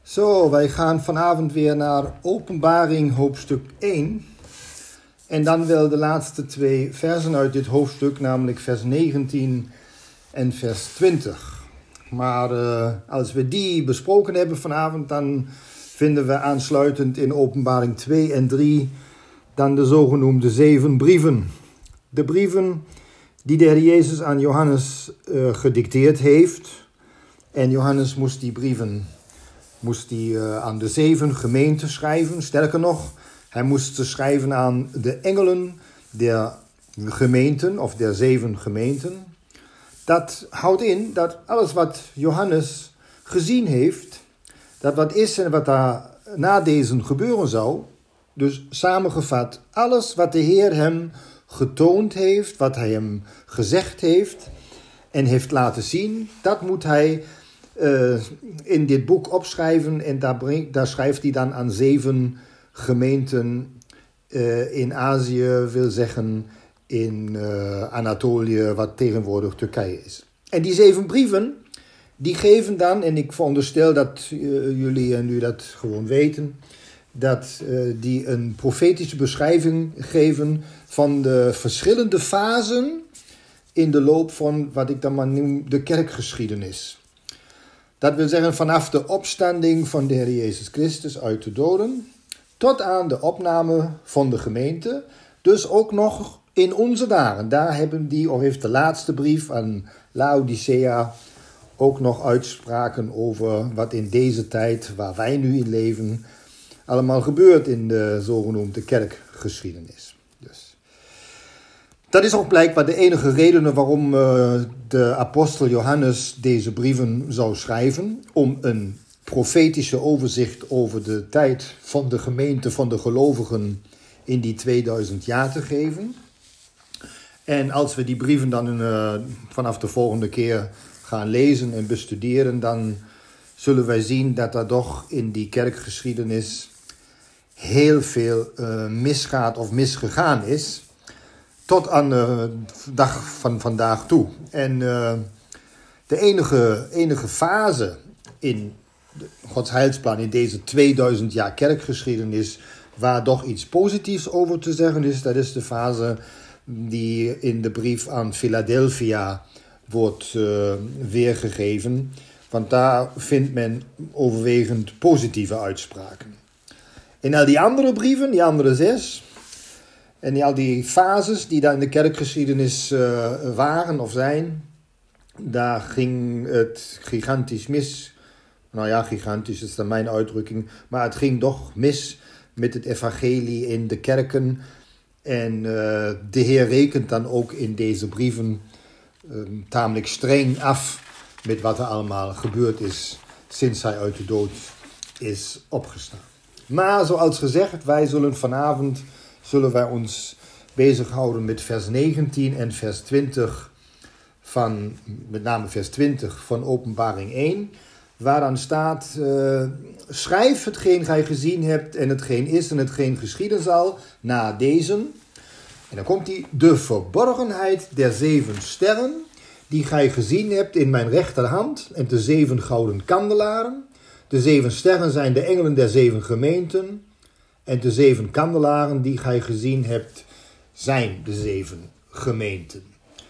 Zo, wij gaan vanavond weer naar Openbaring hoofdstuk 1. En dan wel de laatste 2 versen uit dit hoofdstuk, namelijk vers 19 en vers 20. Maar als we die besproken hebben vanavond, dan vinden we aansluitend in Openbaring 2 en 3 dan de zogenoemde 7 brieven. De brieven die de Heer Jezus aan Johannes gedicteerd heeft. En Johannes moest die brieven aan de 7 gemeenten schrijven. Sterker nog, hij moest ze schrijven aan de engelen der gemeenten of der 7 gemeenten. Dat houdt in dat alles wat Johannes gezien heeft, dat wat is en wat daar na deze gebeuren zou, dus samengevat, alles wat de Heer hem getoond heeft, wat hij hem gezegd heeft en heeft laten zien, dat moet hij in dit boek opschrijven en daar schrijft hij dan aan 7 gemeenten in Azië, wil zeggen in Anatolië, wat tegenwoordig Turkije is. En die 7 brieven, die geven dan, en ik veronderstel dat jullie en u dat gewoon weten, dat die een profetische beschrijving geven van de verschillende fasen in de loop van wat ik dan maar noem de kerkgeschiedenis. Dat wil zeggen vanaf de opstanding van de Heer Jezus Christus uit de doden tot aan de opname van de gemeente, dus ook nog in onze dagen. Daar heeft de laatste brief aan Laodicea ook nog uitspraken over wat in deze tijd, waar wij nu in leven, allemaal gebeurt in de zogenoemde kerkgeschiedenis. Dus dat is ook blijkbaar de enige reden waarom de apostel Johannes deze brieven zou schrijven, om een profetische overzicht over de tijd van de gemeente, van de gelovigen in die 2000 jaar te geven. En als we die brieven dan vanaf de volgende keer gaan lezen en bestuderen, dan zullen wij zien dat er toch in die kerkgeschiedenis heel veel misgaat of misgegaan is, tot aan de dag van vandaag toe. En de enige fase in Gods heilsplan in deze 2000 jaar kerkgeschiedenis waar toch iets positiefs over te zeggen is, dat is de fase die in de brief aan Philadelphia wordt weergegeven. Want daar vindt men overwegend positieve uitspraken. In al die andere brieven, die andere 6, en in al die fases die daar in de kerkgeschiedenis waren of zijn, daar ging het gigantisch mis. Nou ja, gigantisch is dan mijn uitdrukking, maar het ging toch mis met het evangelie in de kerken. En de Heer rekent dan ook in deze brieven tamelijk streng af met wat er allemaal gebeurd is sinds hij uit de dood is opgestaan. Maar zoals gezegd, vanavond zullen wij ons bezighouden met vers 19 en vers 20 met name vers 20 van Openbaring 1, waar dan staat, schrijf hetgeen gij gezien hebt en hetgeen is en hetgeen geschieden zal na deze. En dan komt de verborgenheid der 7 sterren, die gij gezien hebt in mijn rechterhand, en de 7 gouden kandelaren. De 7 sterren zijn de engelen der 7 gemeenten, en de 7 kandelaren die gij gezien hebt, zijn de 7 gemeenten.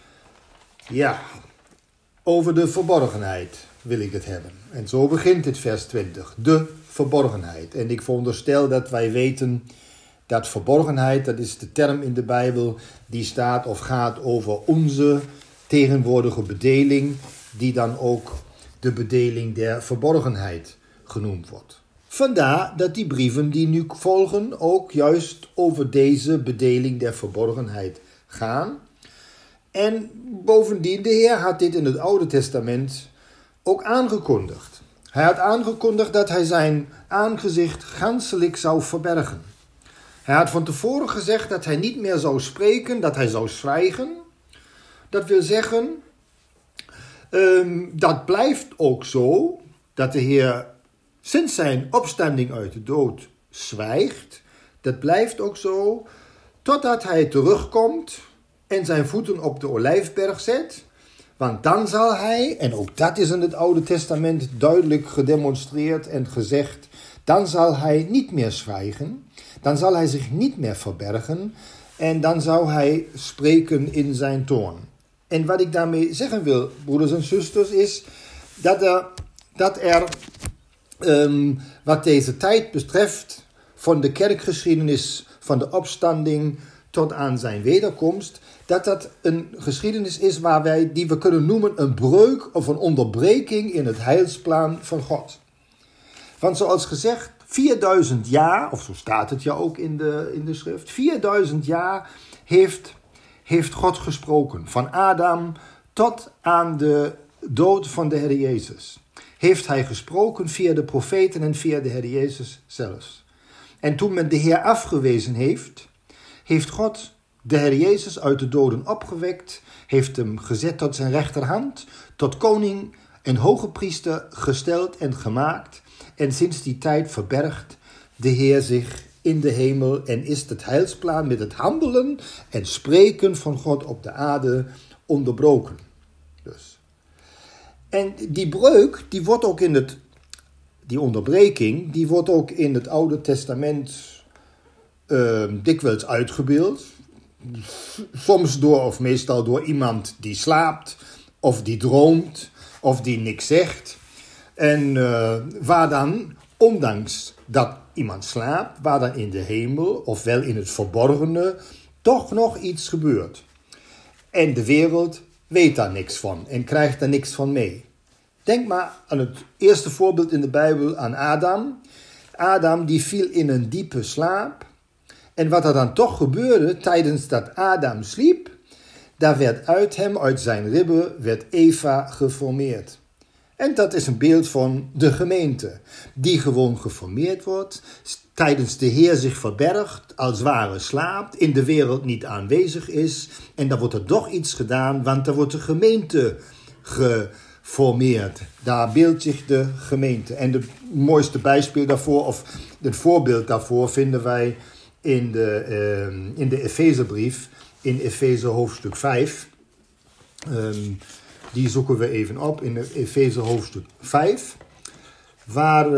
Ja, over de verborgenheid wil ik het hebben. En zo begint het vers 20, de verborgenheid. En ik veronderstel dat wij weten dat verborgenheid, dat is de term in de Bijbel, die staat of gaat over onze tegenwoordige bedeling, die dan ook de bedeling der verborgenheid genoemd wordt. Vandaar dat die brieven die nu volgen ook juist over deze bedeling der verborgenheid gaan. En bovendien, de Heer had dit in het Oude Testament ook aangekondigd. Hij had aangekondigd dat hij zijn aangezicht ganselijk zou verbergen. Hij had van tevoren gezegd dat hij niet meer zou spreken, dat hij zou zwijgen. Dat wil zeggen, dat blijft ook zo, dat de Heer sinds zijn opstanding uit de dood zwijgt. Dat blijft ook zo, totdat hij terugkomt en zijn voeten op de Olijfberg zet, Want dan zal hij, en ook dat is in het Oude Testament duidelijk gedemonstreerd en gezegd, dan zal hij niet meer zwijgen, dan zal hij zich niet meer verbergen en dan zou hij spreken in zijn toorn. En wat ik daarmee zeggen wil, broeders en zusters, is dat er wat deze tijd betreft, van de kerkgeschiedenis, van de opstanding tot aan zijn wederkomst, dat een geschiedenis is die we kunnen noemen een breuk of een onderbreking in het heilsplan van God. Want zoals gezegd, 4000 jaar, of zo staat het ja ook in de schrift, 4000 jaar heeft God gesproken. Van Adam tot aan de dood van de Heer Jezus. Heeft hij gesproken via de profeten en via de Heer Jezus zelfs. En toen men de Heer afgewezen heeft God de Heer Jezus uit de doden opgewekt, heeft hem gezet tot zijn rechterhand, tot koning en hoge priester gesteld en gemaakt. En sinds die tijd verbergt de Heer zich in de hemel en is het heilsplan met het handelen en spreken van God op de aarde onderbroken. Dus. En die breuk, die onderbreking, die wordt ook in het Oude Testament dikwijls uitgebeeld. Soms of meestal door iemand die slaapt, of die droomt, of die niks zegt. En waar dan, ondanks dat iemand slaapt, waar dan in de hemel, ofwel in het verborgene, toch nog iets gebeurt. En de wereld weet daar niks van en krijgt daar niks van mee. Denk maar aan het eerste voorbeeld in de Bijbel, aan Adam. Adam die viel in een diepe slaap. En wat er dan toch gebeurde tijdens dat Adam sliep, daar werd uit zijn ribben, werd Eva geformeerd. En dat is een beeld van de gemeente, die gewoon geformeerd wordt, tijdens de Heer zich verbergt, als ware slaapt, in de wereld niet aanwezig is. En dan wordt er toch iets gedaan, want dan wordt de gemeente geformeerd. Daar beeldt zich de gemeente. En het mooiste bijspeel daarvoor, of het voorbeeld daarvoor, vinden wij in de Efezebrief, in Efeze hoofdstuk 5. Die zoeken we even op in Efeze hoofdstuk 5. Waar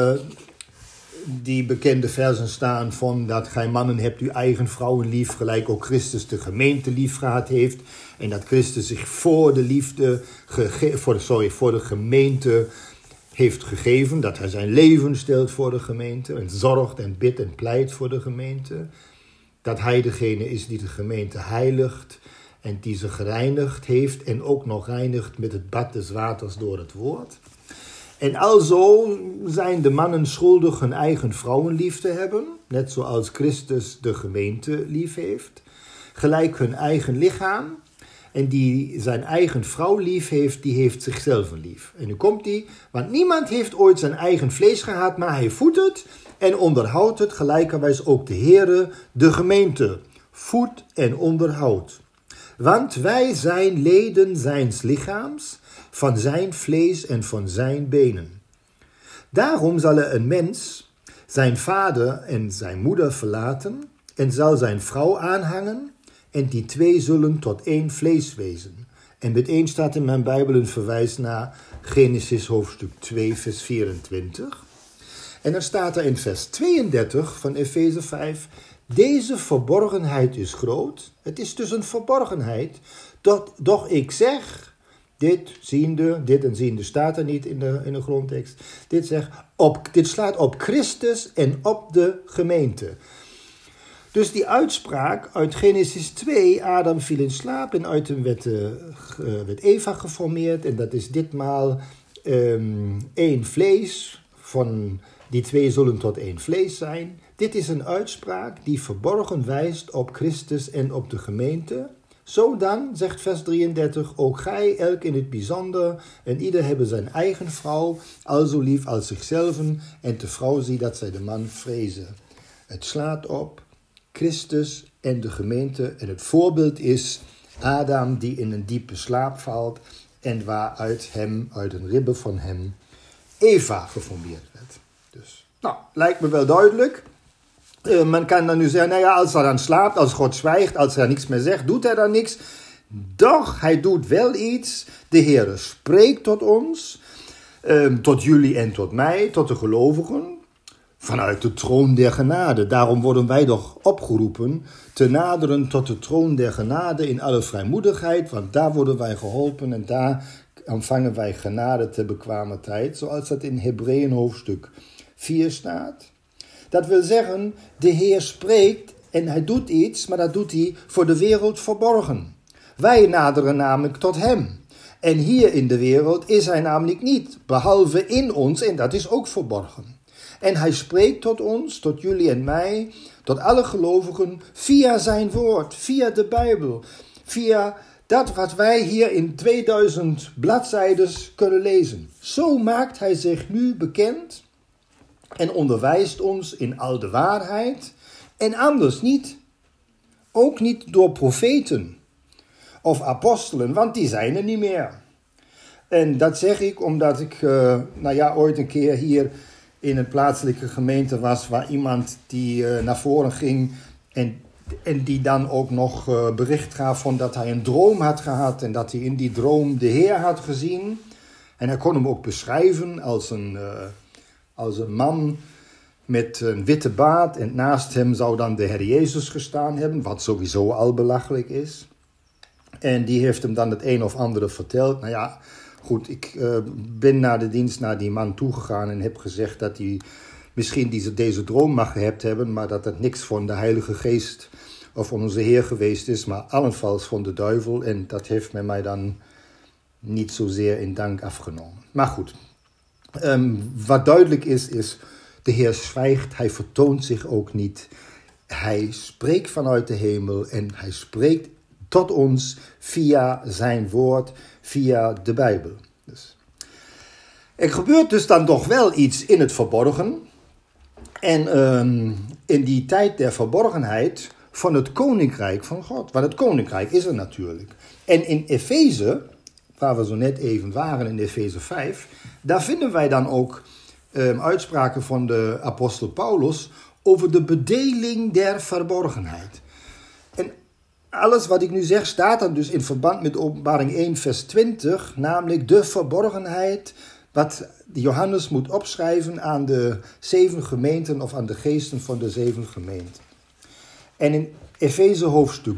die bekende versen staan van dat gij mannen hebt uw eigen vrouwen lief, gelijk ook Christus de gemeente lief gehad heeft. En dat Christus zich voor de gemeente heeft gegeven, dat hij zijn leven stelt voor de gemeente en zorgt en bidt en pleit voor de gemeente. Dat hij degene is die de gemeente heiligt en die ze gereinigd heeft en ook nog reinigt met het bad des waters door het woord. En alzo zijn de mannen schuldig hun eigen vrouwen lief te hebben, net zoals Christus de gemeente lief heeft, gelijk hun eigen lichaam. En die zijn eigen vrouw lief heeft, die heeft zichzelf lief. En nu komt die, want niemand heeft ooit zijn eigen vlees gehad, maar hij voedt het en onderhoudt het, gelijkerwijs ook de Heere, de gemeente, voedt en onderhoudt. Want wij zijn leden zijns lichaams, van zijn vlees en van zijn benen. Daarom zal een mens zijn vader en zijn moeder verlaten en zal zijn vrouw aanhangen en die twee zullen tot één vlees wezen. En meteen staat in mijn Bijbel een verwijs naar Genesis hoofdstuk 2 vers 24. En dan staat er in vers 32 van Efeze 5, deze verborgenheid is groot. Het is dus een verborgenheid, doch ik zeg, dit en ziende staat er niet in de grondtekst. Dit slaat op Christus en op de gemeente. Dus die uitspraak uit Genesis 2, Adam viel in slaap en uit hem werd Eva geformeerd. En dat is ditmaal één vlees, van die twee zullen tot één vlees zijn. Dit is een uitspraak die verborgen wijst op Christus en op de gemeente. Zo dan, zegt vers 33, ook gij, elk in het bijzonder, en ieder hebben zijn eigen vrouw, alzo lief als zichzelf, en de vrouw zie dat zij de man vrezen. Het slaat op Christus en de gemeente, en het voorbeeld is Adam die in een diepe slaap valt, en waaruit uit een ribbe van hem, Eva geformeerd werd. Dus, lijkt me wel duidelijk. Man kan dan nu zeggen, als hij dan slaapt, als God zwijgt, als hij niks meer zegt, doet hij dan niks. Doch hij doet wel iets. De Heer spreekt tot ons, tot jullie en tot mij, tot de gelovigen, vanuit de troon der genade. Daarom worden wij toch opgeroepen te naderen tot de troon der genade in alle vrijmoedigheid, want daar worden wij geholpen en daar ontvangen wij genade te bekwame tijd, zoals dat in Hebreeën hoofdstuk 4 staat. Dat wil zeggen, de Heer spreekt en hij doet iets, maar dat doet hij voor de wereld verborgen. Wij naderen namelijk tot hem. En hier in de wereld is hij namelijk niet, behalve in ons, en dat is ook verborgen. En hij spreekt tot ons, tot jullie en mij, tot alle gelovigen, via zijn woord, via de Bijbel, via dat wat wij hier in 2000 bladzijden kunnen lezen. Zo maakt hij zich nu bekend en onderwijst ons in al de waarheid en anders niet. Ook niet door profeten of apostelen, want die zijn er niet meer. En dat zeg ik omdat ik ooit een keer hier in een plaatselijke gemeente was waar iemand die naar voren ging en die dan ook nog bericht gaf van dat hij een droom had gehad en dat hij in die droom de Heer had gezien. En hij kon hem ook beschrijven als een man met een witte baard en naast hem zou dan de Heer Jezus gestaan hebben, wat sowieso al belachelijk is. En die heeft hem dan het een of andere verteld. Nou ja, goed, ik ben na de dienst naar die man toegegaan en heb gezegd dat hij misschien deze droom mag gehad hebben, maar dat het niks van de Heilige Geest of van onze Heer geweest is, maar allenfalls van de duivel. En dat heeft men mij dan niet zozeer in dank afgenomen. Maar goed, wat duidelijk is de Heer zwijgt, hij vertoont zich ook niet. Hij spreekt vanuit de hemel en hij spreekt tot ons via zijn woord, via de Bijbel. Dus. Er gebeurt dus dan toch wel iets in het verborgen. En in die tijd der verborgenheid van het koninkrijk van God. Want het koninkrijk is er natuurlijk. En in Efeze, waar we zo net even waren in Efeze 5, daar vinden wij dan ook uitspraken van de apostel Paulus over de bedeling der verborgenheid. En alles wat ik nu zeg staat dan dus in verband met Openbaring 1 vers 20, namelijk de verborgenheid wat Johannes moet opschrijven aan de 7 gemeenten of aan de geesten van de 7 gemeenten. En in Efeze hoofdstuk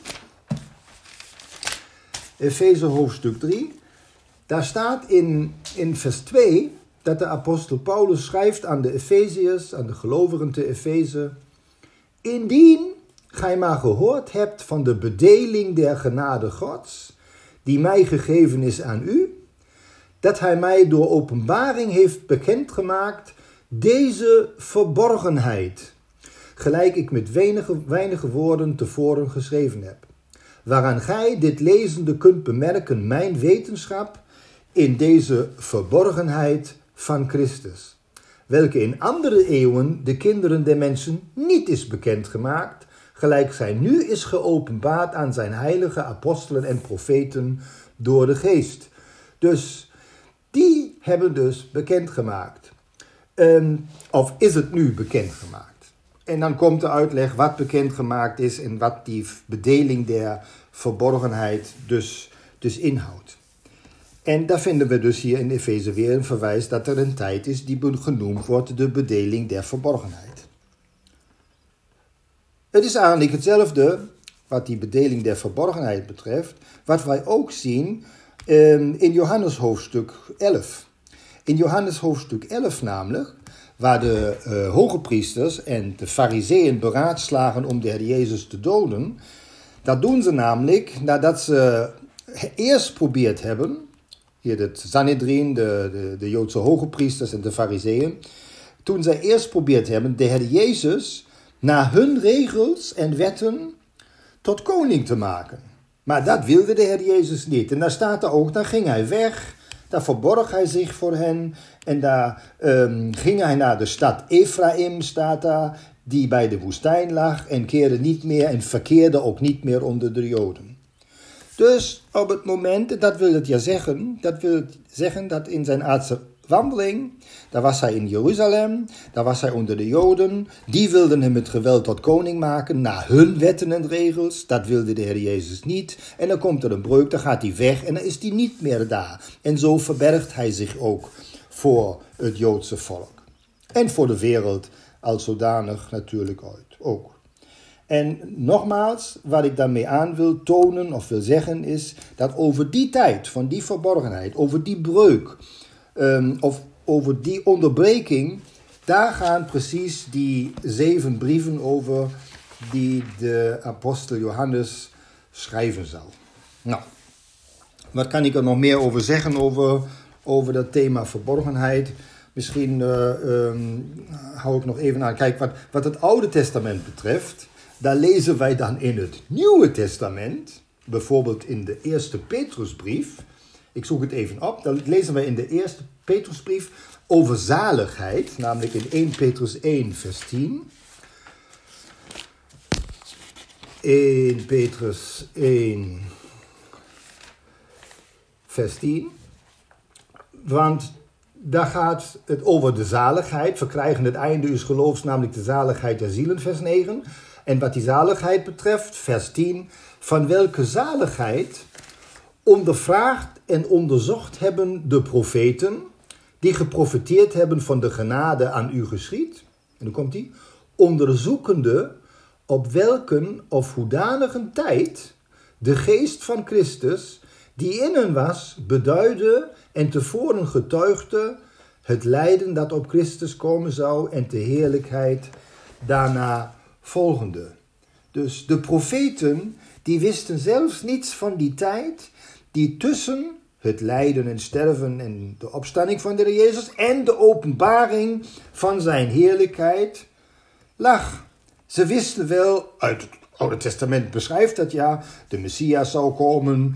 3, daar staat in vers 2 dat de apostel Paulus schrijft aan de Efeziërs, aan de gelovigen te Efeze: indien gij maar gehoord hebt van de bedeling der genade Gods, die mij gegeven is aan u, dat hij mij door openbaring heeft bekendgemaakt, deze verborgenheid, gelijk ik met weinige woorden tevoren geschreven heb, waaraan gij dit lezende kunt bemerken mijn wetenschap in deze verborgenheid van Christus, welke in andere eeuwen de kinderen der mensen niet is bekendgemaakt, gelijk zij nu is geopenbaard aan zijn heilige apostelen en profeten door de geest. Dus die hebben dus bekendgemaakt. Of is het nu bekendgemaakt? En dan komt de uitleg wat bekendgemaakt is en wat die bedeling der verborgenheid dus inhoudt. En daar vinden we dus hier in Efeze weer een verwijs dat er een tijd is die genoemd wordt de bedeling der verborgenheid. Het is eigenlijk hetzelfde wat die bedeling der verborgenheid betreft, wat wij ook zien in Johannes hoofdstuk 11. In Johannes hoofdstuk 11 namelijk, waar de hoge priesters en de fariseeën beraadslagen om de Heer Jezus te doden, dat doen ze namelijk nadat ze eerst probeerd hebben, hier het Sanhedrin, de Joodse hoge priesters en de fariseeën, toen zij eerst probeerd hebben de Heer Jezus naar hun regels en wetten tot koning te maken. Maar dat wilde de Heer Jezus niet. En daar staat er ook, dan ging hij weg, daar verborg hij zich voor hen. En daar ging hij naar de stad Ephraim, staat daar, die bij de woestijn lag, en keerde niet meer en verkeerde ook niet meer onder de Joden. Dus op het moment, dat wil het zeggen dat in zijn aardse wandeling. Daar was hij in Jeruzalem. Daar was hij onder de Joden. Die wilden hem met geweld tot koning maken. Naar hun wetten en regels. Dat wilde de Heer Jezus niet. En dan komt er een breuk. Dan gaat hij weg. En dan is hij niet meer daar. En zo verbergt hij zich ook voor het Joodse volk. En voor de wereld als zodanig natuurlijk ook. En nogmaals, wat ik daarmee aan wil tonen of wil zeggen is dat over die tijd van die verborgenheid, over die breuk of over die onderbreking, daar gaan precies die 7 brieven over die de apostel Johannes schrijven zal. Nou, wat kan ik er nog meer over zeggen over dat thema verborgenheid? Misschien hou ik nog even aan. Kijk, wat het Oude Testament betreft, daar lezen wij dan in het Nieuwe Testament, bijvoorbeeld in de eerste Petrusbrief. Ik zoek het even op. Dan lezen wij in de eerste Petrusbrief over zaligheid, namelijk in 1 Petrus 1 vers 10. 1 Petrus 1 vers 10. Want daar gaat het over de zaligheid. Verkrijgen het einde uws geloofs, namelijk de zaligheid der zielen, vers 9. En wat die zaligheid betreft, vers 10. Van welke zaligheid ondervraagd en onderzocht hebben de profeten, die geprofeteerd hebben van de genade aan u geschied. En dan komt die. Onderzoekende op welken of hoedanige tijd de geest van Christus, die in hen was, beduidde en tevoren getuigde het lijden dat op Christus komen zou en de heerlijkheid daarna volgende. Dus de profeten, die wisten zelfs niets van die tijd die tussen het lijden en sterven en de opstanding van de Heer Jezus en de openbaring van zijn heerlijkheid lag. Ze wisten wel, uit het Oude Testament beschrijft dat ja, de Messias zou komen.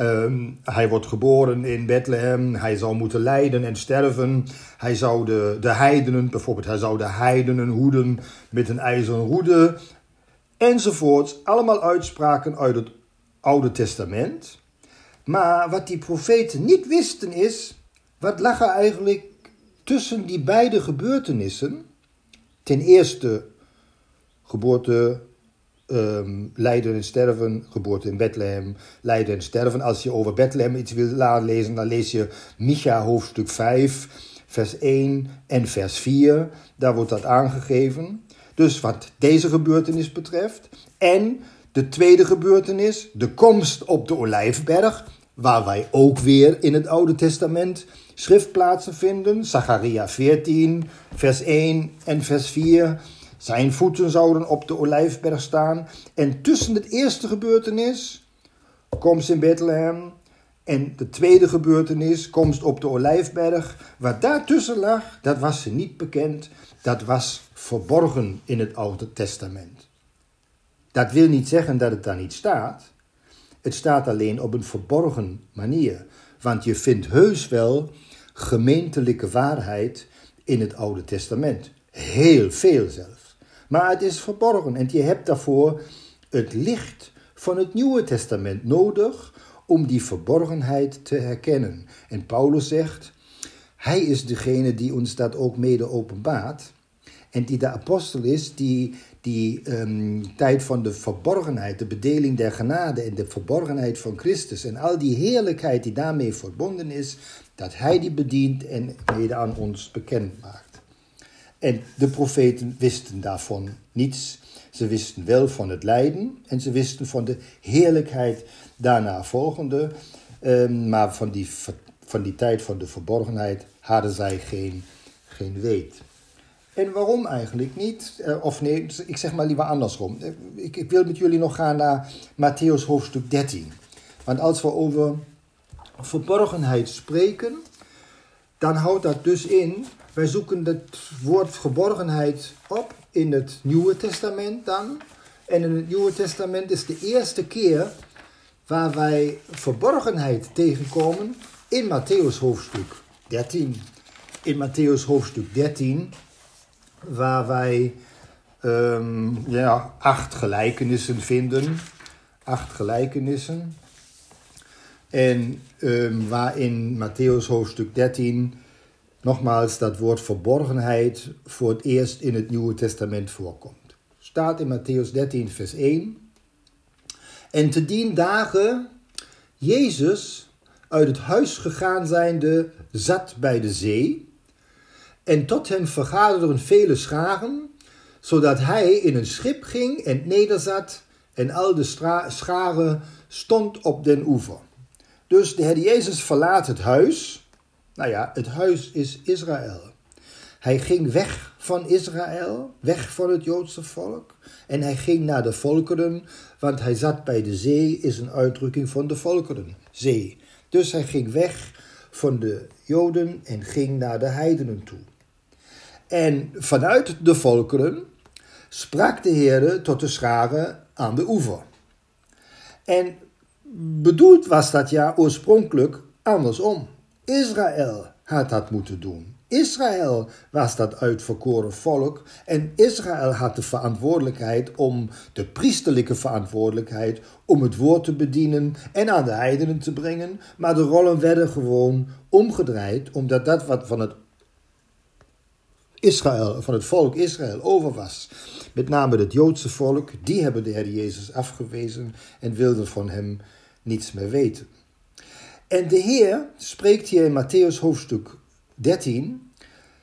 Hij wordt geboren in Bethlehem. Hij zou moeten lijden en sterven. Hij zou de heidenen, bijvoorbeeld hij zou de heidenen hoeden met een ijzeren roede. Enzovoorts. Allemaal uitspraken uit het Oude Testament. Maar wat die profeten niet wisten is, wat lag er eigenlijk tussen die beide gebeurtenissen? Ten eerste geboorte, lijden en sterven, geboorte in Bethlehem, lijden en sterven. Als je over Bethlehem iets wil lezen, dan lees je Micha hoofdstuk 5, vers 1 en vers 4. Daar wordt dat aangegeven. Dus wat deze gebeurtenis betreft. En de tweede gebeurtenis, de komst op de Olijfberg, waar wij ook weer in het Oude Testament schriftplaatsen vinden. Zacharia 14, vers 1 en vers 4. Zijn voeten zouden op de Olijfberg staan. En tussen het eerste gebeurtenis, komst in Bethlehem, en de tweede gebeurtenis, komst op de Olijfberg, wat daartussen lag, dat was ze niet bekend. Dat was verborgen in het Oude Testament. Dat wil niet zeggen dat het daar niet staat. Het staat alleen op een verborgen manier. Want je vindt heus wel gemeentelijke waarheid in het Oude Testament. Heel veel zelfs. Maar het is verborgen en je hebt daarvoor het licht van het Nieuwe Testament nodig om die verborgenheid te herkennen. En Paulus zegt, hij is degene die ons dat ook mede openbaart. En die de apostel is, die tijd van de verborgenheid, de bedeling der genade en de verborgenheid van Christus en al die heerlijkheid die daarmee verbonden is, dat hij die bedient en mede aan ons bekend maakt. En de profeten wisten daarvan niets. Ze wisten wel van het lijden en ze wisten van de heerlijkheid daarna volgende. Maar van die tijd van de verborgenheid hadden zij geen weet. En waarom eigenlijk niet? Of nee, ik zeg maar liever andersom. Ik wil met jullie nog gaan naar Mattheüs hoofdstuk 13. Want als we over verborgenheid spreken, dan houdt dat dus in, wij zoeken het woord verborgenheid op in het Nieuwe Testament dan. En in het Nieuwe Testament is de eerste keer waar wij verborgenheid tegenkomen in Mattheüs hoofdstuk 13. In Mattheüs hoofdstuk 13, waar wij 8 gelijkenissen vinden. 8 gelijkenissen. En waarin Mattheüs hoofdstuk 13 nogmaals dat woord verborgenheid voor het eerst in het Nieuwe Testament voorkomt. Staat in Matthäus 13 vers 1. En te dien dagen Jezus uit het huis gegaan zijnde zat bij de zee. En tot hem vergaderden vele scharen, zodat hij in een schip ging en nederzat en al de scharen stond op den oever. Dus de Heer Jezus verlaat het huis. Nou ja, het huis is Israël. Hij ging weg van Israël, weg van het Joodse volk. En hij ging naar de volkeren, want hij zat bij de zee, is een uitdrukking van de volkeren, zee. Dus hij ging weg van de Joden en ging naar de heidenen toe. En vanuit de volkeren sprak de Heer tot de scharen aan de oever. En bedoeld was dat ja oorspronkelijk andersom. Israël had dat moeten doen. Israël was dat uitverkoren volk en Israël had de verantwoordelijkheid de priesterlijke verantwoordelijkheid om het woord te bedienen en aan de heidenen te brengen, maar de rollen werden gewoon omgedraaid, omdat dat wat van het volk Israël over was. Met name het Joodse volk, die hebben de Heer Jezus afgewezen en wilden van hem niets meer weten. En de Heer spreekt hier in Matthäus hoofdstuk 13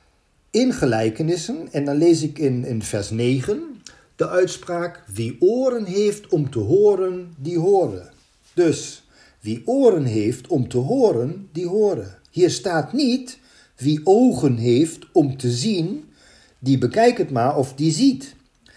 in gelijkenissen. En dan lees ik in vers 9 de uitspraak: wie oren heeft om te horen, die horen. Dus wie oren heeft om te horen, die horen. Hier staat niet wie ogen heeft om te zien, die bekijkt het maar of die ziet.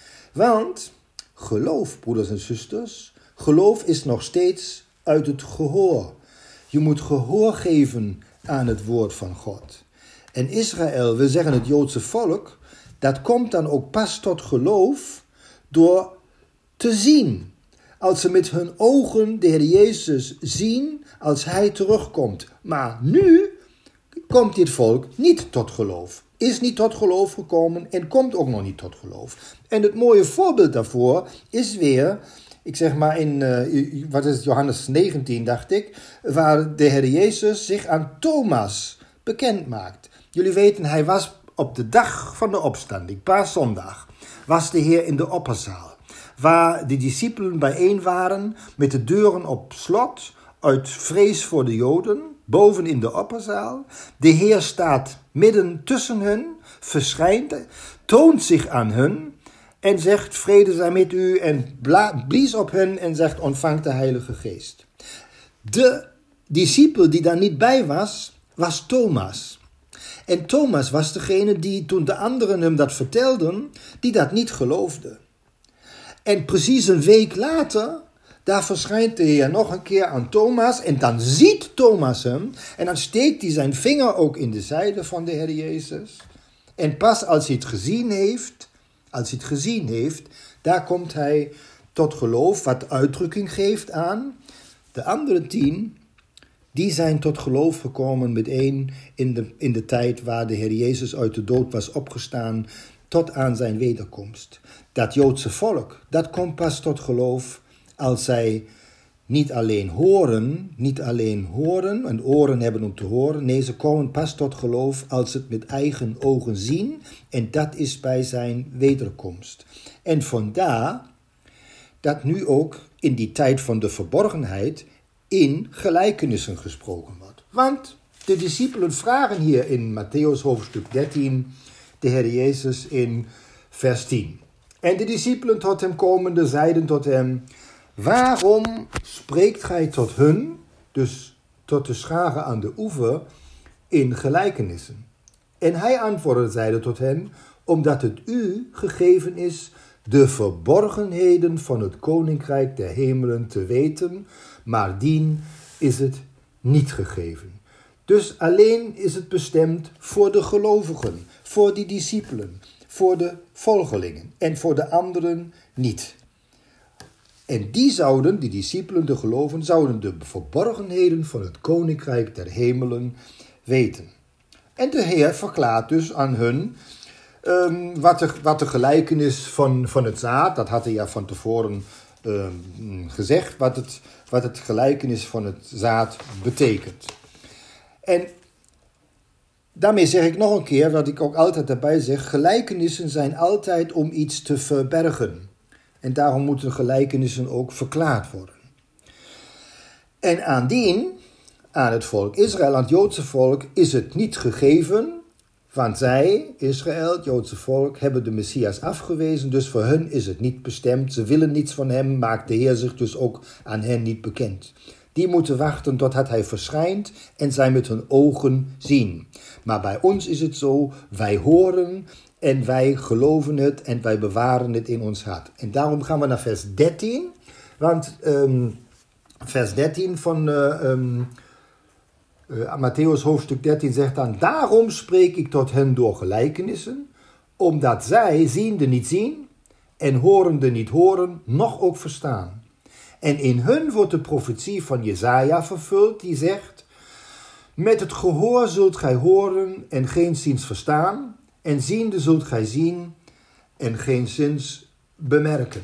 Want geloof, broeders en zusters, geloof is nog steeds uit het gehoor. Je moet gehoor geven aan het woord van God. En Israël, we zeggen het Joodse volk, dat komt dan ook pas tot geloof door te zien. Als ze met hun ogen de Heer Jezus zien als hij terugkomt. Maar nu komt dit volk niet tot geloof. Is niet tot geloof gekomen en komt ook nog niet tot geloof. En het mooie voorbeeld daarvoor is weer, ik zeg maar in Johannes 19 dacht ik, waar de Heer Jezus zich aan Thomas bekend maakt. Jullie weten, hij was op de dag van de opstanding, Paaszondag, was de Heer in de opperzaal, waar de discipelen bijeen waren met de deuren op slot, uit vrees voor de Joden, boven in de opperzaal. De Heer staat midden tussen hen, verschijnt, toont zich aan hen en zegt: vrede zij met u, en blies op hen en zegt: ontvangt de Heilige Geest. De discipel die daar niet bij was Thomas. En Thomas was degene die, toen de anderen hem dat vertelden, die dat niet geloofde. En precies een week later, daar verschijnt de Heer nog een keer aan Thomas en dan ziet Thomas hem en dan steekt hij zijn vinger ook in de zijde van de Heer Jezus. En pas als hij het gezien heeft, daar komt hij tot geloof, wat uitdrukking geeft aan. De andere 10, die zijn tot geloof gekomen meteen in de tijd waar de Heer Jezus uit de dood was opgestaan tot aan zijn wederkomst. Dat Joodse volk, dat komt pas tot geloof als zij niet alleen horen en oren hebben om te horen. Nee, ze komen pas tot geloof als ze het met eigen ogen zien. En dat is bij zijn wederkomst. En vandaar dat nu ook in die tijd van de verborgenheid in gelijkenissen gesproken wordt. Want de discipelen vragen hier in Matthäus hoofdstuk 13 de Heer Jezus in vers 10. En de discipelen tot hem komende zeiden tot hem: waarom spreekt gij tot hun, dus tot de scharen aan de oever, in gelijkenissen? En hij antwoordde, zeide tot hen: omdat het u gegeven is de verborgenheden van het koninkrijk der hemelen te weten, maar dien is het niet gegeven. Dus alleen is het bestemd voor de gelovigen, voor die discipelen, voor de volgelingen en voor de anderen niet. En die discipelen, de gelovigen, zouden de verborgenheden van het koninkrijk der hemelen weten. En de Heer verklaart dus aan hun wat de gelijkenis van het zaad, dat had hij ja van tevoren gezegd, wat het gelijkenis van het zaad betekent. En Daarmee zeg ik nog een keer, wat ik ook altijd daarbij zeg, gelijkenissen zijn altijd om iets te verbergen. En daarom moeten gelijkenissen ook verklaard worden. En aan het volk Israël, aan het Joodse volk, is het niet gegeven, want zij, Israël, het Joodse volk, hebben de Messias afgewezen, dus voor hun is het niet bestemd. Ze willen niets van hem, maakt de Heer zich dus ook aan hen niet bekend. Die moeten wachten totdat hij verschijnt en zij met hun ogen zien. Maar bij ons is het zo, wij horen en wij geloven het en wij bewaren het in ons hart. En daarom gaan we naar vers 13, want vers 13 van Matthäus hoofdstuk 13 zegt dan: daarom spreek ik tot hen door gelijkenissen, omdat zij ziende niet zien en horende niet horen, noch ook verstaan. En in hun wordt de profetie van Jesaja vervuld, die zegt: met het gehoor zult gij horen en geenszins verstaan, en ziende zult gij zien en geenszins bemerken.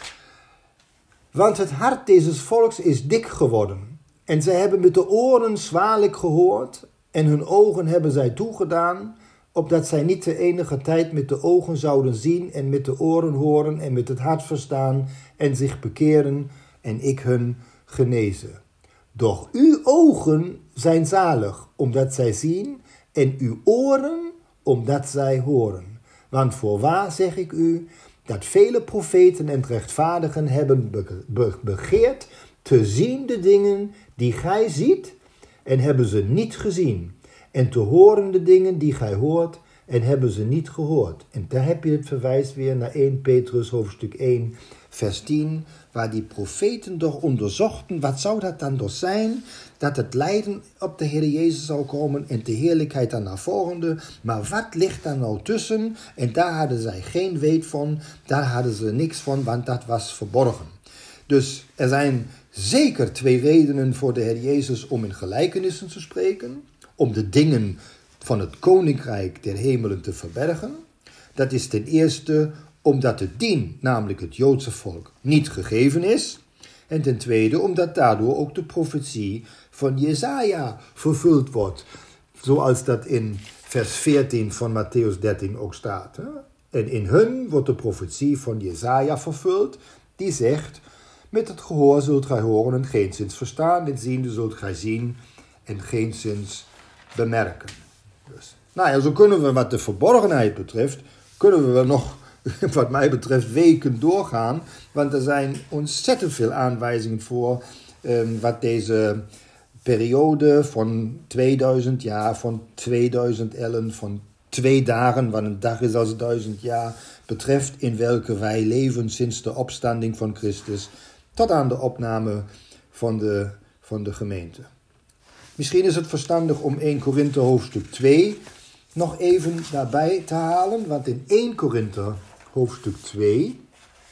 Want het hart deze volks is dik geworden, en zij hebben met de oren zwaarlijk gehoord, en hun ogen hebben zij toegedaan, opdat zij niet de enige tijd met de ogen zouden zien, en met de oren horen, en met het hart verstaan, en zich bekeren, en ik hun genezen. Doch uw ogen zijn zalig, omdat zij zien, en uw oren, omdat zij horen. Want voorwaar zeg ik u, dat vele profeten en rechtvaardigen hebben begeerd te zien de dingen die gij ziet, en hebben ze niet gezien. En te horen de dingen die gij hoort, en hebben ze niet gehoord. En daar heb je het verwijs weer naar 1 Petrus hoofdstuk 1, vers 10, waar die profeten toch onderzochten, wat zou dat dan toch zijn, dat het lijden op de Heer Jezus zou komen en de heerlijkheid daarna volgende, maar wat ligt daar nou tussen? En daar hadden zij geen weet van, daar hadden ze niks van, want dat was verborgen. Dus er zijn zeker 2 redenen voor de Heer Jezus om in gelijkenissen te spreken, om de dingen van het koninkrijk der hemelen te verbergen. Dat is ten eerste omdat het dien, namelijk het Joodse volk, niet gegeven is. En ten tweede omdat daardoor ook de profetie van Jesaja vervuld wordt. Zoals dat in vers 14 van Matthäus 13 ook staat. En in hun wordt de profetie van Jesaja vervuld, die zegt: met het gehoor zult gij horen en geenszins verstaan, en ziende zult gij zien en geenszins bemerken. Dus, nou ja, zo kunnen we wat de verborgenheid betreft, kunnen we nog, wat mij betreft, weken doorgaan, want er zijn ontzettend veel aanwijzingen voor wat deze periode van 2000 jaar, van 2000 ellen, van 2 dagen, want een dag is als 1000 jaar, betreft, in welke wij leven sinds de opstanding van Christus tot aan de opname van de gemeente. Misschien is het verstandig om 1 Korinthe hoofdstuk 2 nog even daarbij te halen, want in 1 Korinthe hoofdstuk 2,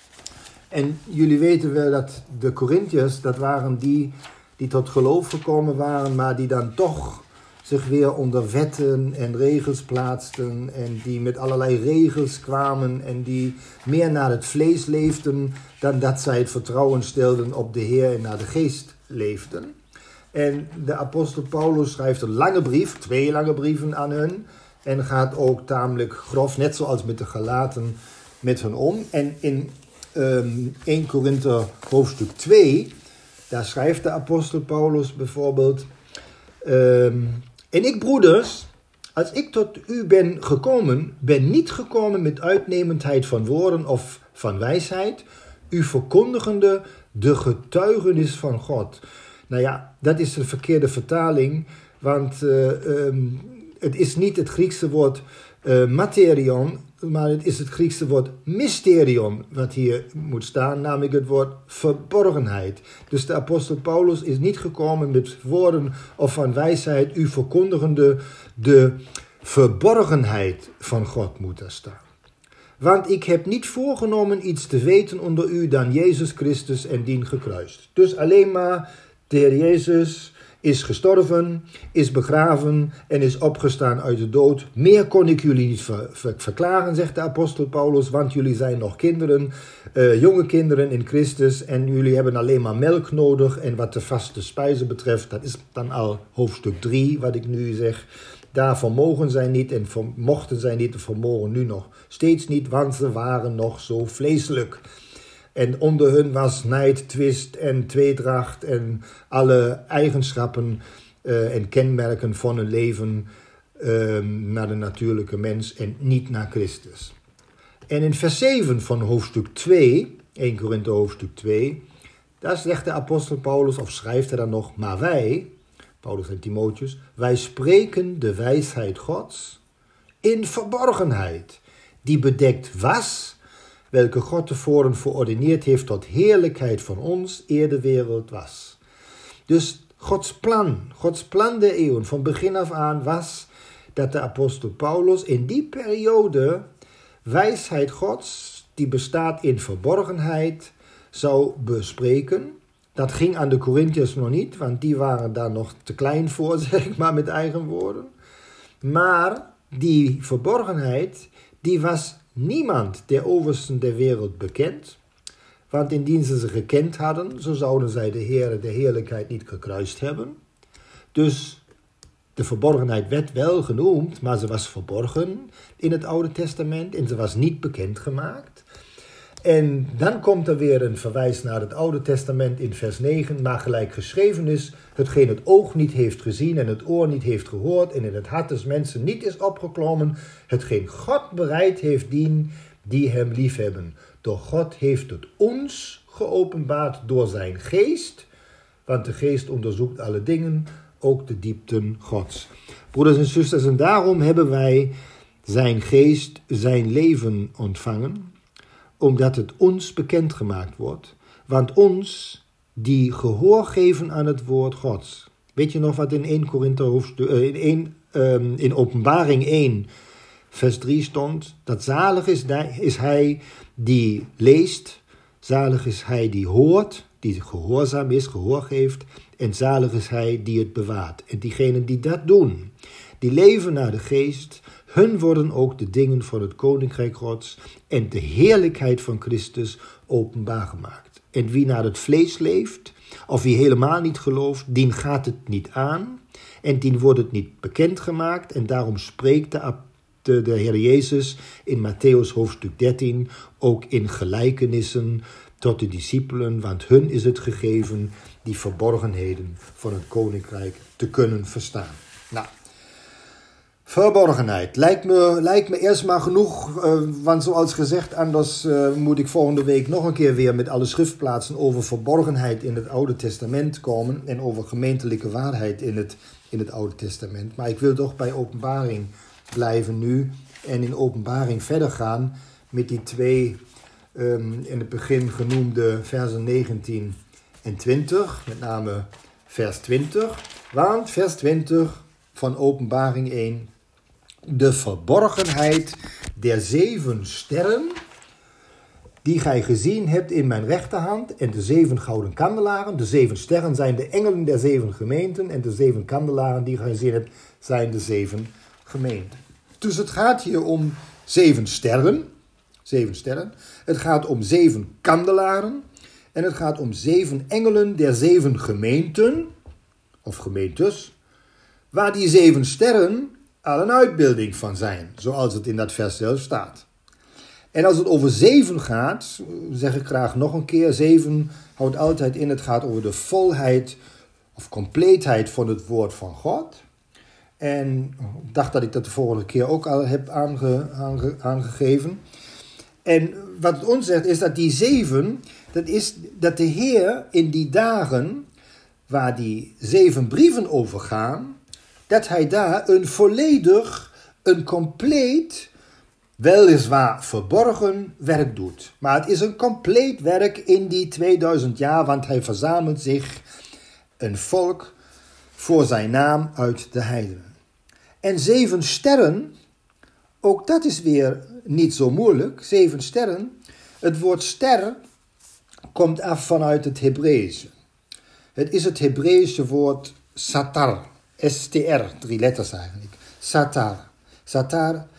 en jullie weten wel dat de Korinthiërs, dat waren die tot geloof gekomen waren, maar die dan toch zich weer onder wetten en regels plaatsten en die met allerlei regels kwamen en die meer naar het vlees leefden dan dat zij het vertrouwen stelden op de Heer en naar de Geest leefden. En de apostel Paulus schrijft een lange brief, 2 lange brieven aan hen, en gaat ook tamelijk grof, net zoals met de Galaten, met hen om. En in 1 Korinthe hoofdstuk 2, daar schrijft de apostel Paulus bijvoorbeeld: en ik, broeders, als ik tot u ben gekomen, ben niet gekomen met uitnemendheid van woorden of van wijsheid, u verkondigende de getuigenis van God. Nou ja, dat is een verkeerde vertaling, want het is niet het Griekse woord materion, maar het is het Griekse woord mysterion wat hier moet staan, namelijk het woord verborgenheid. Dus de apostel Paulus is niet gekomen met woorden of van wijsheid, u verkondigende de verborgenheid van God moet er staan. Want ik heb niet voorgenomen iets te weten onder u dan Jezus Christus en dien gekruist. Dus alleen maar de Heer Jezus is gestorven, is begraven en is opgestaan uit de dood. Meer kon ik jullie niet verklaren, zegt de apostel Paulus, want jullie zijn nog kinderen, jonge kinderen in Christus en jullie hebben alleen maar melk nodig. En wat de vaste spijzen betreft, dat is dan al hoofdstuk 3 wat ik nu zeg. daar vermogen zij niet en mochten zij niet, vermogen nu nog steeds niet, want ze waren nog zo vleeselijk. En onder hun was nijd, twist en tweedracht en alle eigenschappen en kenmerken van een leven naar de natuurlijke mens en niet naar Christus. En in vers 7 van hoofdstuk 2, 1 Korinthe hoofdstuk 2, daar zegt de apostel Paulus, of schrijft hij dan nog, maar wij, Paulus en Timotheus, wij spreken de wijsheid Gods in verborgenheid, die bedekt was, welke God tevoren verordeneerd heeft tot heerlijkheid van ons, eer de wereld was. Dus Gods plan der eeuwen, van begin af aan, was dat de apostel Paulus in die periode wijsheid Gods, die bestaat in verborgenheid, zou bespreken. Dat ging aan de Corinthiërs nog niet, want die waren daar nog te klein voor, zeg ik maar met eigen woorden. Maar die verborgenheid, die was niemand der oversten der wereld bekend. Want indien ze gekend hadden, zo zouden zij de Heere de heerlijkheid niet gekruist hebben. Dus de verborgenheid werd wel genoemd, maar ze was verborgen in het Oude Testament en ze was niet bekendgemaakt. En dan komt er weer een verwijs naar het Oude Testament in vers 9, maar gelijk geschreven is, hetgeen het oog niet heeft gezien en het oor niet heeft gehoord en in het hart des mensen niet is opgeklommen, hetgeen God bereid heeft die hem liefhebben. Door God heeft het ons geopenbaard door zijn geest, want de geest onderzoekt alle dingen, ook de diepten Gods. Broeders en zusters, en daarom hebben wij zijn geest, zijn leven ontvangen, omdat het ons bekendgemaakt wordt. Want ons, die gehoor geven aan het woord Gods. Weet je nog wat in 1 Korinthe hoofdstuk, in Openbaring 1, vers 3 stond? Dat zalig is hij die leest, zalig is hij die hoort, die gehoorzaam is, gehoor geeft, en zalig is hij die het bewaart. En diegenen die dat doen, die leven naar de geest, hun worden ook de dingen van het koninkrijk Gods en de heerlijkheid van Christus openbaar gemaakt. En wie naar het vlees leeft, of wie helemaal niet gelooft, dien gaat het niet aan en dien wordt het niet bekendgemaakt. En daarom spreekt de Heer Jezus in Matthäus hoofdstuk 13 ook in gelijkenissen tot de discipelen, want hun is het gegeven die verborgenheden van het koninkrijk te kunnen verstaan. Nou, verborgenheid. Lijkt me eerst maar genoeg, want zoals gezegd, anders moet ik volgende week nog een keer weer met alle schriftplaatsen over verborgenheid in het Oude Testament komen en over gemeentelijke waarheid in het Oude Testament. Maar ik wil toch bij Openbaring blijven nu en in Openbaring verder gaan met die twee in het begin genoemde versen 19 en 20, met name vers 20. Want vers 20 van Openbaring 1, de verborgenheid der 7 sterren, die gij gezien hebt in mijn rechterhand, en de 7 gouden kandelaren. De 7 sterren zijn de engelen der 7 gemeenten, en de 7 kandelaren die gij gezien hebt, zijn de 7 gemeenten. Dus het gaat hier om 7 sterren. 7 sterren. Het gaat om 7 kandelaren. En het gaat om 7 engelen der 7 gemeenten, of gemeentes, waar die 7 sterren al een uitbeelding van zijn, zoals het in dat vers zelf staat. En als het over 7 gaat, zeg ik graag nog een keer, 7 houdt altijd in, het gaat over de volheid of compleetheid van het woord van God. En ik dacht dat ik dat de vorige keer ook al heb aangegeven. En wat het ons zegt is dat die 7, dat is dat de Heer in die dagen waar die 7 brieven over gaan, dat hij daar een compleet, weliswaar verborgen werk doet. Maar het is een compleet werk in die 2000 jaar, want hij verzamelt zich een volk voor zijn naam uit de heidenen. En 7 sterren, ook dat is weer niet zo moeilijk. 7 sterren, het woord ster komt af vanuit het Hebreeuwse. Het is het Hebreeuwse woord satar, S-T-R, 3 letters eigenlijk. Satar. Satar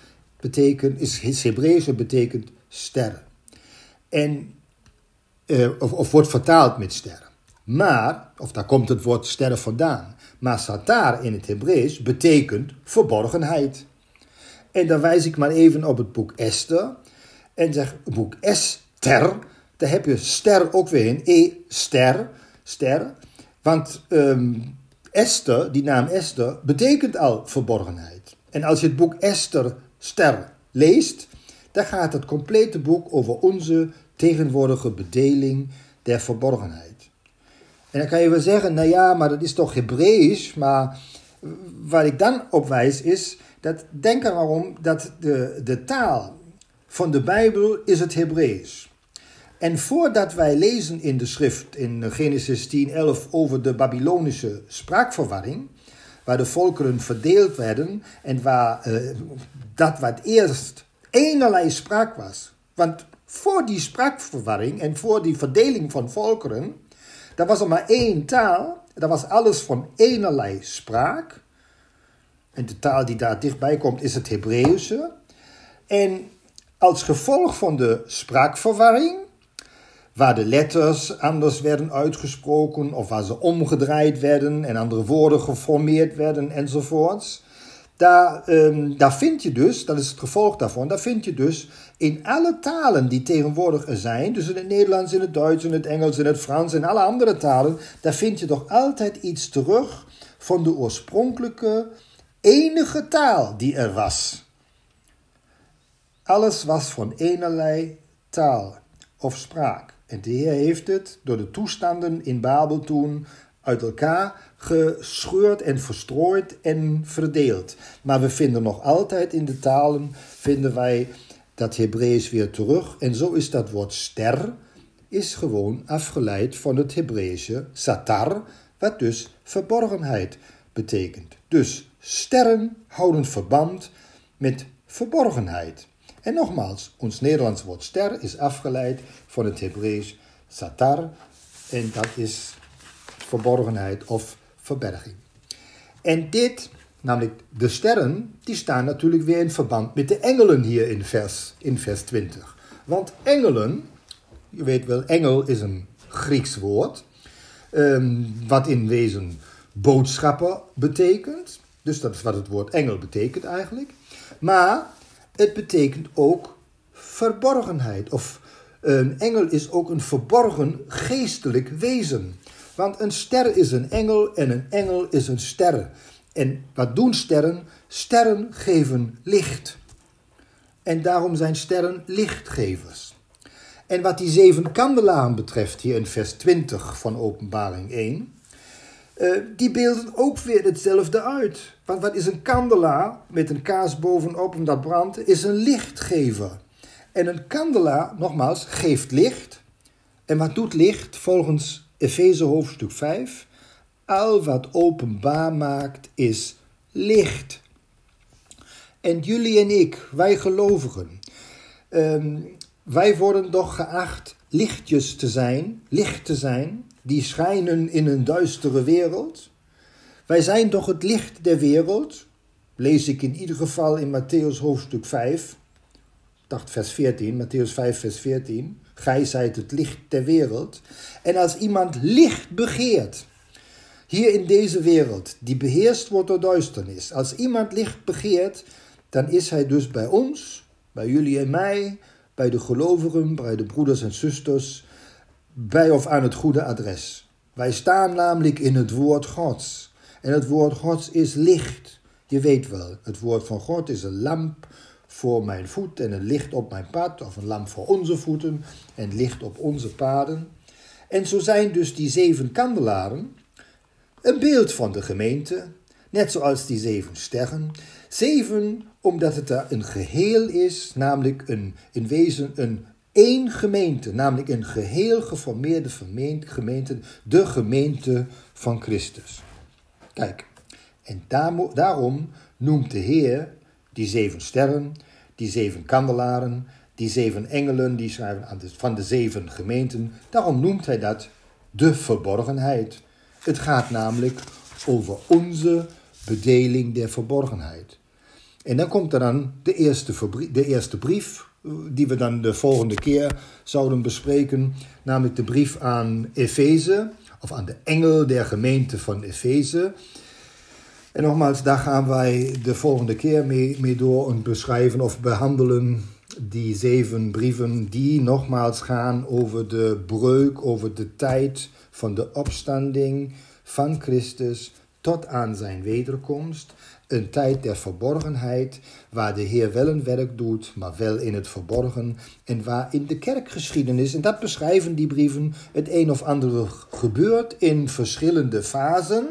is Hebreeuwse, betekent sterren. En, of wordt vertaald met sterren. Maar, of daar komt het woord sterren vandaan. Maar satar in het Hebreeuws betekent verborgenheid. En dan wijs ik maar even op het boek Esther. En zeg, het boek Esther, daar heb je ster ook weer in. Ster. Want Esther, die naam Esther, betekent al verborgenheid. En als je het boek Ster leest, dan gaat het complete boek over onze tegenwoordige bedeling der verborgenheid. En dan kan je wel zeggen, nou ja, maar dat is toch Hebreeuws. Maar wat ik dan op wijs is, dat denk er maar om dat de taal van de Bijbel is het Hebreeuws. En voordat wij lezen in de schrift in Genesis 10:11 over de Babylonische spraakverwarring, waar de volkeren verdeeld werden en waar dat wat eerst eenerlei spraak was. Want voor die spraakverwarring en voor die verdeling van volkeren, daar was er maar één taal, dat was alles van eenerlei spraak. En de taal die daar dichtbij komt is het Hebreeuwse. En als gevolg van de spraakverwarring, waar de letters anders werden uitgesproken of waar ze omgedraaid werden en andere woorden geformeerd werden enzovoorts. Daar vind je dus, dat is het gevolg daarvan, daar vind je dus in alle talen die tegenwoordig er zijn, dus in het Nederlands, in het Duits, in het Engels, in het Frans en alle andere talen, daar vind je toch altijd iets terug van de oorspronkelijke enige taal die er was. Alles was van eenerlei taal of spraak. En de Heer heeft het door de toestanden in Babel toen uit elkaar gescheurd en verstrooid en verdeeld. Maar we vinden nog altijd in de talen, vinden wij dat Hebreeuws weer terug. En zo is dat woord ster, is gewoon afgeleid van het Hebreeuwse satar, wat dus verborgenheid betekent. Dus sterren houden verband met verborgenheid. En nogmaals, ons Nederlands woord ster is afgeleid van het Hebreeuws satar. En dat is verborgenheid of verberging. En dit, namelijk de sterren, die staan natuurlijk weer in verband met de engelen hier in vers 20. Want engelen, je weet wel, engel is een Grieks woord, wat in wezen boodschapper betekent. Dus dat is wat het woord engel betekent eigenlijk. Maar het betekent ook verborgenheid. Of een engel is ook een verborgen geestelijk wezen. Want een ster is een engel en een engel is een ster. En wat doen sterren? Sterren geven licht. En daarom zijn sterren lichtgevers. En wat die 7 kandelaren betreft, hier in vers 20 van Openbaring 1... die beelden ook weer hetzelfde uit. Want wat is een kandelaar met een kaars bovenop en dat brandt, is een lichtgever. En een kandelaar, nogmaals, geeft licht. En wat doet licht volgens Efeze hoofdstuk 5? Al wat openbaar maakt is licht. En jullie en ik, wij gelovigen, wij worden toch geacht lichtjes te zijn, licht te zijn, die schijnen in een duistere wereld. Wij zijn toch het licht der wereld, lees ik in ieder geval in Matthäus hoofdstuk 5, vers 14, Matthäus 5 vers 14. Gij zijt het licht der wereld. En als iemand licht begeert, hier in deze wereld, die beheerst wordt door duisternis. Als iemand licht begeert, dan is hij dus bij ons, bij jullie en mij, bij de gelovigen, bij de broeders en zusters, bij of aan het goede adres. Wij staan namelijk in het woord Gods. En het woord Gods is licht. Je weet wel, het woord van God is een lamp voor mijn voet en een licht op mijn pad, of een lamp voor onze voeten en licht op onze paden. En zo zijn dus die 7 kandelaren een beeld van de gemeente, net zoals die 7 sterren. 7 omdat het daar een geheel is, namelijk in wezen een één gemeente, namelijk een geheel geformeerde gemeente, de gemeente van Christus. Kijk, en daarom noemt de Heer die 7 sterren, die 7 kandelaren, die 7 engelen, die schrijven van de 7 gemeenten. Daarom noemt hij dat de verborgenheid. Het gaat namelijk over onze bedeling der verborgenheid. En dan komt er dan de eerste brief, die we dan de volgende keer zouden bespreken, namelijk de brief aan Efeze, of aan de engel der gemeente van Efeze. En nogmaals, daar gaan wij de volgende keer mee door en beschrijven of behandelen die 7 brieven die nogmaals gaan over de breuk, over de tijd van de opstanding van Christus tot aan zijn wederkomst. Een tijd der verborgenheid, waar de Heer wel een werk doet, maar wel in het verborgen. En waar in de kerkgeschiedenis, en dat beschrijven die brieven, het een of andere gebeurt in verschillende fasen.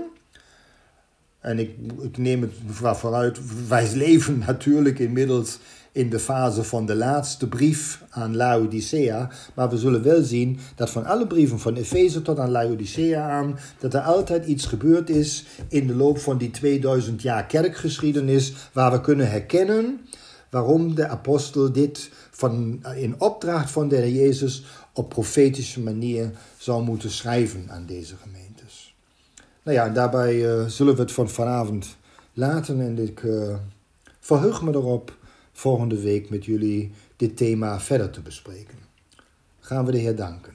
En ik neem het vooruit, wij leven natuurlijk inmiddels in de fase van de laatste brief aan Laodicea. Maar we zullen wel zien dat van alle brieven van Efeze tot aan Laodicea aan, dat er altijd iets gebeurd is in de loop van die 2000 jaar kerkgeschiedenis, waar we kunnen herkennen waarom de apostel dit in opdracht van de Heer Jezus op profetische manier zou moeten schrijven aan deze gemeentes. Nou ja, daarbij zullen we het van vanavond laten en ik verheug me erop volgende week met jullie dit thema verder te bespreken. Gaan we de Heer danken.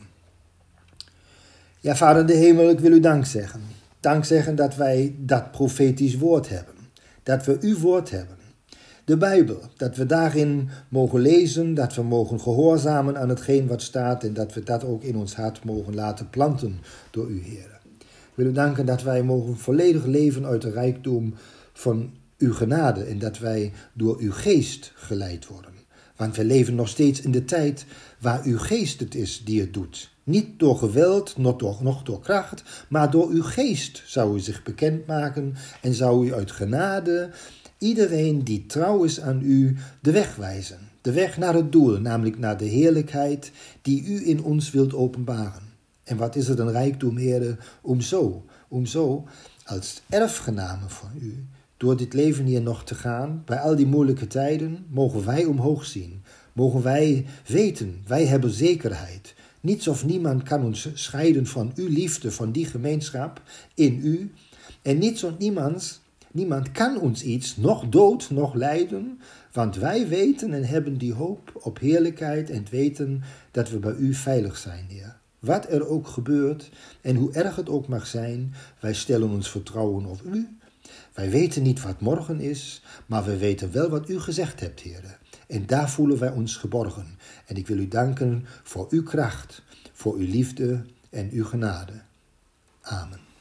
Ja, Vader in de hemel, ik wil u dank zeggen. Dank zeggen dat wij dat profetisch woord hebben. Dat we uw woord hebben. De Bijbel, dat we daarin mogen lezen, dat we mogen gehoorzamen aan hetgeen wat staat en dat we dat ook in ons hart mogen laten planten door u, Heer. Ik wil u danken dat wij mogen volledig leven uit de rijkdom van uw genade en dat wij door uw geest geleid worden. Want we leven nog steeds in de tijd waar uw geest het is die het doet. Niet door geweld, nog door kracht, maar door uw geest zou u zich bekendmaken en zou u uit genade iedereen die trouw is aan u de weg wijzen. De weg naar het doel, namelijk naar de heerlijkheid die u in ons wilt openbaren. En wat is het een rijkdom, Heer, om zo als erfgenamen van u door dit leven hier nog te gaan, bij al die moeilijke tijden, mogen wij omhoog zien. Mogen wij weten, wij hebben zekerheid. Niets of niemand kan ons scheiden van uw liefde, van die gemeenschap in u. En niets of niemand kan ons iets, nog dood, nog lijden, want wij weten en hebben die hoop op heerlijkheid en weten dat we bij u veilig zijn, Heer. Wat er ook gebeurt en hoe erg het ook mag zijn, wij stellen ons vertrouwen op u. Wij weten niet wat morgen is, maar we weten wel wat u gezegd hebt, Heer. En daar voelen wij ons geborgen. En ik wil u danken voor uw kracht, voor uw liefde en uw genade. Amen.